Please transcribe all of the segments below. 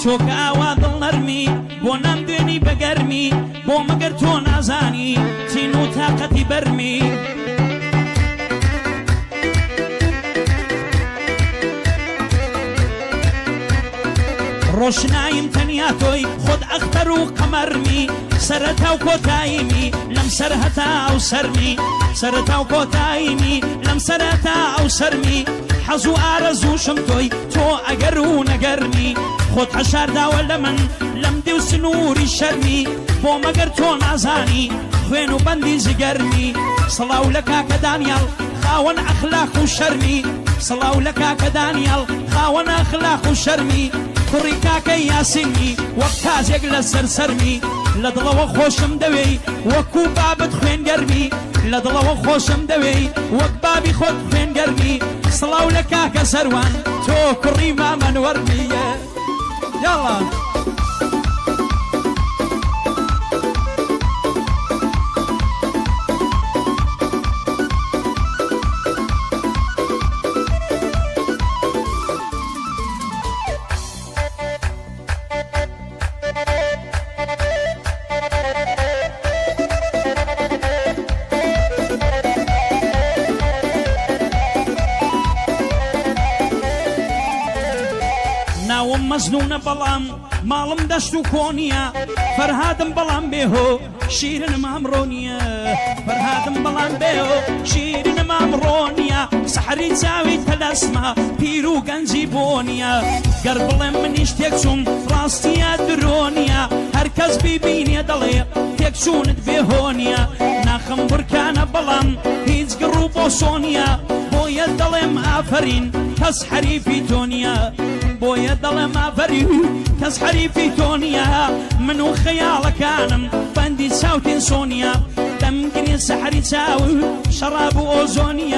چۆکە ئاوا دڵ نەرمی بۆ نامدێنی بەگەرمی بۆ مەگەر تۆ نازانی تین و تاقەتی بەرمی ڕۆشناییم تەنیا تۆی خۆت ئەختەر و قەمەرمی سەرەتا و کۆتاییمی لەم سەر هەتا ئەو سەرمی سەرەتا و کۆتاییمی لەم سەرەتا ئەو سەرمی حەز و ئارەزووشم تۆی تۆ ئەگەر و نەگەرمی خۆت هەشارداوە لە من لەم دێ و سنووری شەرمی بۆ مەگەر تۆ نازانی خوێن و بەندی جگەرمی سڵاو لە کاکە دانیەڵ خاوەن ئەخلاق و شەرمی سڵاو لە کاکە دانیەڵ خاوەن ئەخلاق و شەرمی کوڕی کاکەی یاسینی وەک تاجێک لە سەرسەرمی لە دڵەوە خۆشم دەوێی وەکو بابت خوێنگەرمی لە دڵەوە خۆشم دەوێی وەک بابی خۆت خوێنگەرمی سڵاو لە کاکە سەروان تۆ کوڕی مامەنوەرمیە یاڵا ناوم مەزنونە بەڵام ماڵم دەشت و کۆنیە فەرهادم بەڵام بێهۆ شیرنم ئەمڕۆ نییە فەرهادم بەڵام بێهۆ شیرنم ئەمڕۆ نییە سەحری چاوی تەلەسمە پیر و گەنجی بۆ نییە گەر بڵێم منیش تێک چووم ڕاستیە درۆ نییە هەر کەس بیبینێ دەڵێ تێک چوونت بێهۆ نییە ناخەم بورکانە بەڵام هیچ گڕ و بۆسۆ نییە بۆیە دەڵێم ئافەرین کەس حەریفی تۆ نییە بۆیە دەڵێم ئافەرین کەس حەریفی تۆ نییە من و خەیاڵەکانم بەندی چاوتێن سۆنیە دەمگرێ سەحری چاو شەڕاب و ئۆزۆنیە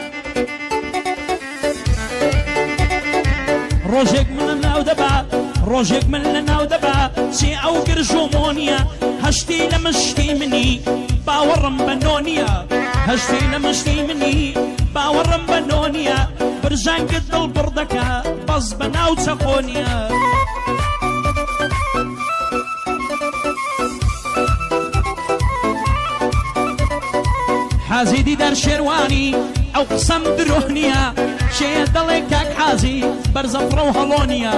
ڕۆژێک من لە ناو دەبا ڕۆژێک من لە ناو دەبا چێ ئەو گرژۆمۆنیە هەشتی لە مشتی منی باوەڕم بە نۆنیە هەشتی لە مشتی منی باوەڕم بە نۆنیە برژانگت دڵ بڕدەکە بەس بە ناو چەقۆنیە حازی دیدار شێروانی ئەو قسەم درۆ نییە شێ دەڵێ کاک حازی بەرزەفڕە و هەڵۆنیە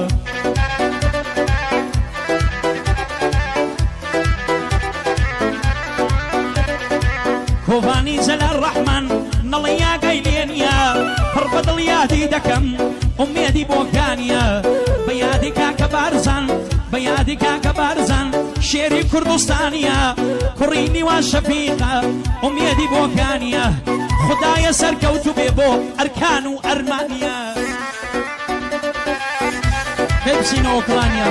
کۆڤانی جەلال ڕەحمان نەڵێ یاگەی لێ نییە پڕ بە دڵ یادی دەکەم ئومێدی بۆکانیە بە یادی کاکە بارزان بە یادی کاکە بارزان شێری کوردستانیە کوڕی نیوان شەفیقە ئومێدی بۆکانیە خدایە سەرکەوتو بێ بۆ ئەرکان و ئەرمانیە پێ بچینەوە کڵانیە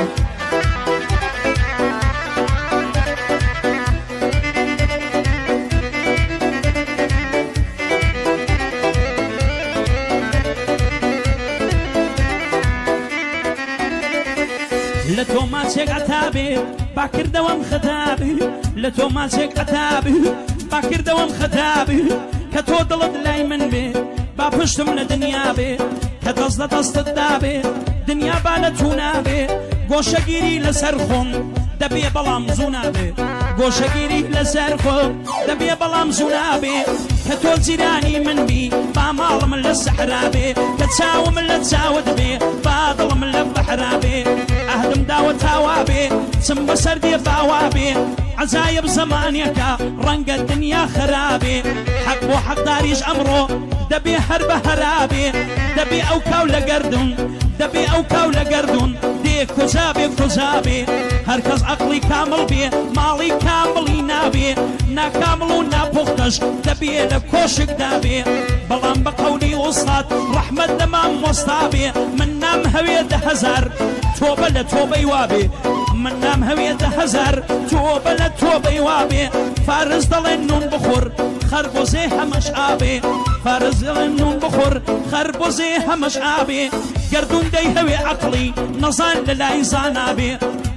لە تۆ ماچێک ئەتابێ باکردەوەم خەتابێ لە تۆ ماچێک ئەتابێ باکردەوەم خەتابێ کە تۆ دڵت لای من بێ با پشتم لە دنیا بێ کە دەست لە دەستت دابێ دنیا با لە تو نابێ گۆشەگیری لەسەر خۆم دەبێ بەڵام زوو نابێ گۆشەگیری لەسەر خۆم دەبێ بەڵام زوو نابێ کە تۆ جیرانی من بی با ماڵ من لە سەحرا بێ کە چاو من لە چاوت بێ با دڵ من لە بەحرا بێ ئەهدم داوە تاوا بێ چم بەسەر دێ باوا بێ عەجایب زەمانێکە ڕەنگە دنیا خەرابێ حەق بۆ حەقداریش ئەمڕۆ دەبێ هەر بە هەرابێ دەبێ ئەو کاو لە گەردون دەبێ ئەو کاو لە گەردون دێ کۆجا بێ کۆجا بێ هەر کەس عەقڵی کامڵ بێ ماڵی کامڵی نابێ ناکامڵ و ناپوختەش دەبێ لە کۆشکدا بێ بەڵام بە قەولی ئوستاد ڕەحمەت لە مامۆستا بێ من نام هەوێ 10,000 تۆبە لە تۆبەی وابێ من نام هەوێ 10,000 تۆبە لە تۆبەی وابێ فارس دەڵێن نون بخۆر خەربۆزێ هەمەش ئابێ فارس دەڵێن نون بخۆر خەربۆزێ هەمەش ئابێ گەردون دەی هەوێ عەقڵی نەزان لە لای زانابێ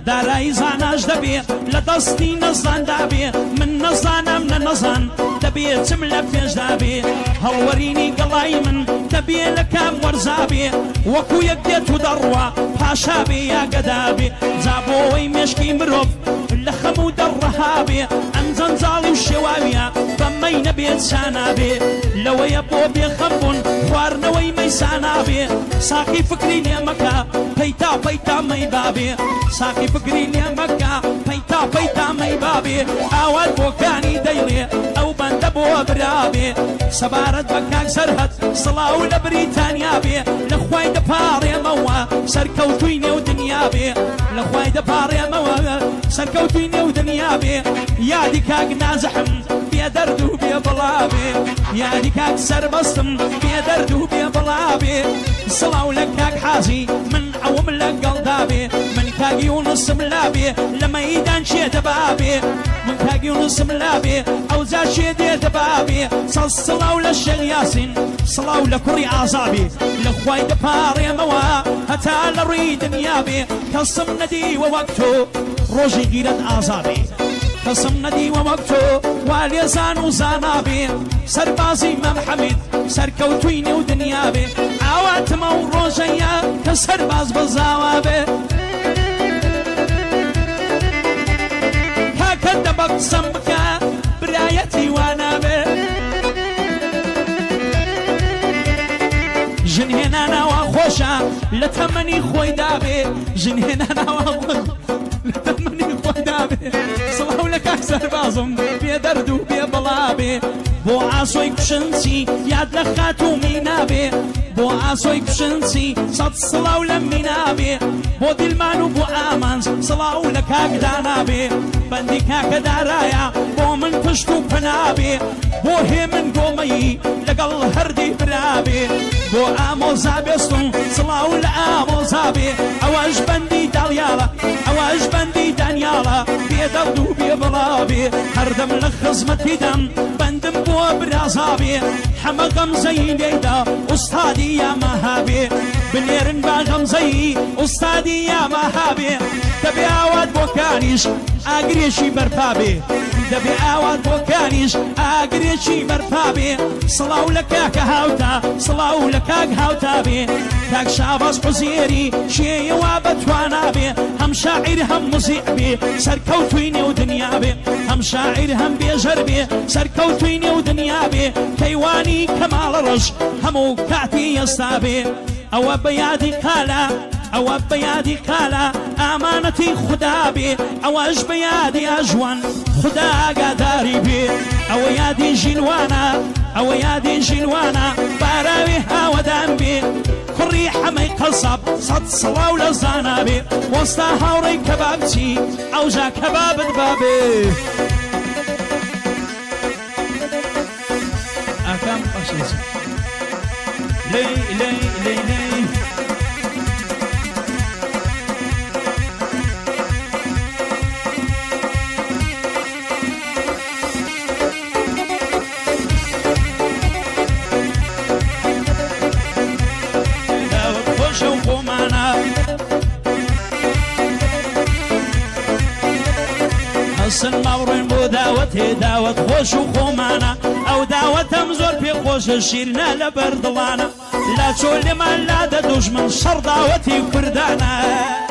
دارایی زاناش دەبێ لە دەستی نەزاندا بێ من نەزانم نە نەزان دەبێ چم لە پێشدا بێ هەڵوەرینی گەڵای من دەبێ لە کام وەرزا بێ وەکو یەک دێت و دەڕوا پاشا بێ یا گەدا بێ جا بۆەوەی مێشکی مرۆڤ لە خەموو دەڕەها بێ ئەم جەنجاڵی و شێواویە بەمەی نەبێت شانابێ لەوەیە بۆ بێخەمبوون خواردنەوەی مەیسانا بێ ساقی فکری لێ مەکە پەیتا پەیتا مەی بابێ ساقی فکری لێ مەکە پەیتا پەیتا مەی بابێ ئاوات بۆکانی دەیڵێ ئەو بەندە بۆ برابێ سەبارەت بە کاک سەرهەد سڵاو لە بریتانیا بێ لە خوای دەپاڕێمەوە سەرکەوتووی نێو دنیا بێ لە خوای دەپاڕێمەوە سەرکەوتووی نێو دنیا بێ یادی کاک نازەحم بێ دەرد و بێ بڵا بێ یادی کاک سەربەستم بێ دەرد و بێ بڵا بێ سڵاو لە کاک حاجی من ئەوم لەگەڵدا بێ من کاگی و نسم لا بێ لە مەیدان شێ دەبا بێ من کاگی و نسم لا بێ ئەو جا شێ دێ دەبا بێ سڵاو لە شێخ یاسین سڵاو لە کوڕی ئازابێ لە خوای دەپاڕێمەوە هەتا لە ڕووی دنیا بێ کەسم نەدیوە وەک تۆ ڕۆژی گیرەت ئازابێ کەسم نەدیوە وەک تۆ وا لێزان و زانابێ سەربازی مەمحەمید سەرکەوتووی نێو دنیا بێ ئاواتمە و ڕۆژەیە کە سەرباز بەزاوا بێ کاکە دەبە قسەم بکە برایەتی وانابێ ژنهێنا ناوە خۆشە لە تەمەنی خۆی دابێ ژنهێنا ناوە لە تەمەنی خۆی دابێ سڵاو لە کاک سەربازم بێ دەرد و بێ بەڵا بێ بۆ ئاسۆی کوشنچی یاد لە خاتومی نابێ بۆ ئاسۆی کوشنچی سەد سڵاو لە مینابێ بۆ دیلمان و بۆ ئامانج سڵاو لە کاکدا نابێ بەندی کاکە دارایە بۆ من پشت و پەنابێ بۆ هێ من گۆمەیی لەگەڵ هەردی برابێ بۆ ئامۆزا بێستم سڵاو لە ئامۆزا بێ ئەوەش بەندی داڵیاڵە ئەوەش بەندی دانیاڵە بێ دەرد و بێ بڵا بێ هەردەم لە خزمەتی دەم بەندم بۆ برازا بێ حەمە غەمزەی لێیدا ئوستادی یامەها بێ بنێرن با غەمزەی ئوستادی یامەها بێ دەبێ ئاوات بۆکانیش ئاگرێکی بەرپا بێ دەبێ ئاوات بۆکانیش ئاگرێکی بەرپا بێ سڵاو لە کاکە هاوتا سڵاو لە کاک هاوتا بێ کاک شابەس حوزێری شێیەوە بەتوانا بێ هەم شاعیر هەم موزیع بێ سەرکەوتووی نێو دنیا بێ هەم شاعیر هەم بێژەر بێ سەرکەوتووی نێو دنیا بێ کەیوانی کەماڵە ڕەش هەموو کاتی ئێستا بێ ئەوە بەیادی قالە ئەوە بەیادی قالە ئامانەتی خوددا بێ ئەوەش بەیادی ئەژوان خوددا ئاگاداری بێ ئەوە یادی ژینوانە ئەوە یادی ژینوانە باراوی هاوەدان بێ کوڕی حەمەی قەسەب سەد سڵاو لە زانا بێ وەستا هاوڕێی کەبابچی ئەوجا کەبابت بابێ ئاکام بەخشێت لێی لێی لێی لێی حسن ماوڕێن بۆ داوەتێ داوەت خۆش و خۆمانە ئەو داوەتەم زۆر پێ خۆشە شیرنە لە بەردڵانە لا چۆ لێمان لا دە دوژمن شەڕ داوەتی کوردانە